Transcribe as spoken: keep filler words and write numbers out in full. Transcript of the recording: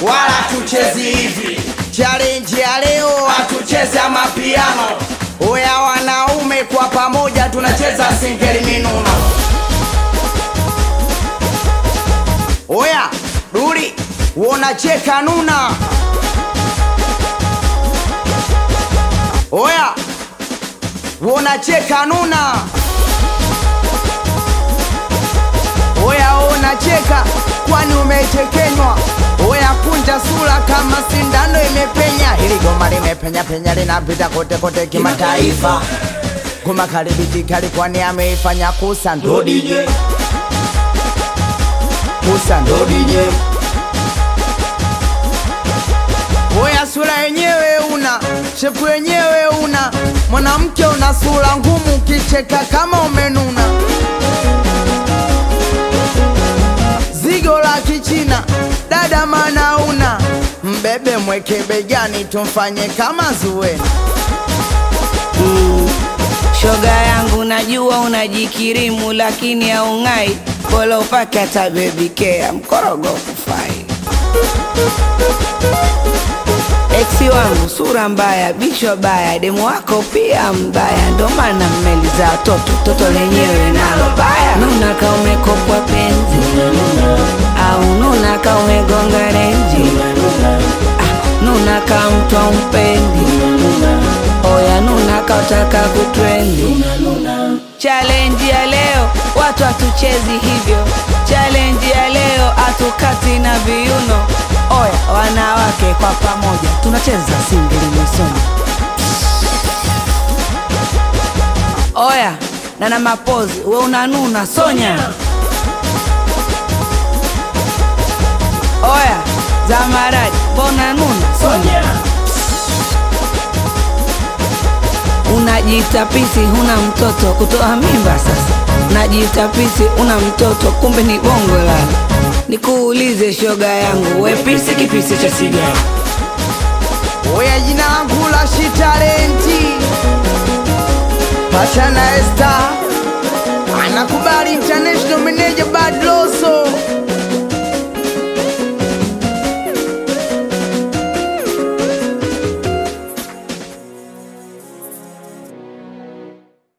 wala tuchezi hivi. Challenge ya leo Hatuchezi amapiano. oya wanaume kwa pamoja tunacheza Singeli minuno. oya duri unacheka nuna oya unacheka nuna oya unacheka kwani umechekenywa oya kunja sura kama sindano imepenya hili goma limepenya penya linapita kote kote kimataifa goma karibiti kali kwani ameifanya kusa ndo D J kusa ndo D J oya sura yenyewe una shepu yenyewe una mwanamke una sura ngumu kicheka kama umenuna zigo la kichina dada mana una mbebe mweke begani tumfanye kama Zuwena. mm. Shoga yangu najua unajikirimu lakini haungai bora upake hata baby care mkorogo kufai. Eksi wangu sura mbaya bichwa baya demu wako pia mbaya ndo maana mmeliza toto toto lenyewe nalo baya. Nuna ka umekopwa penzi au nuna ka umegonga renji ah, nuna ka mtu umpendi oya nuna ka utaka kutrendi. Challenge ya leo watu hatuchezi hivyo. Challenge ya leo hatukati na viuno. Oya wanawake kwa pamoja tunacheza singeli mwisoni. Oya nana mapozi we unanuna sonya. Oya Zamaradi mbona nuna sonya. Unajiita pisi huna mtoto kutoa mimba sasa. Unajiita pisi una mtoto kumbe ni bongo lala. Nikuulize shoga yangu we pisi kipisi cha sigara. Oya jina langu la Shitalenti Pachana Esta anakubali international manager Bad Loso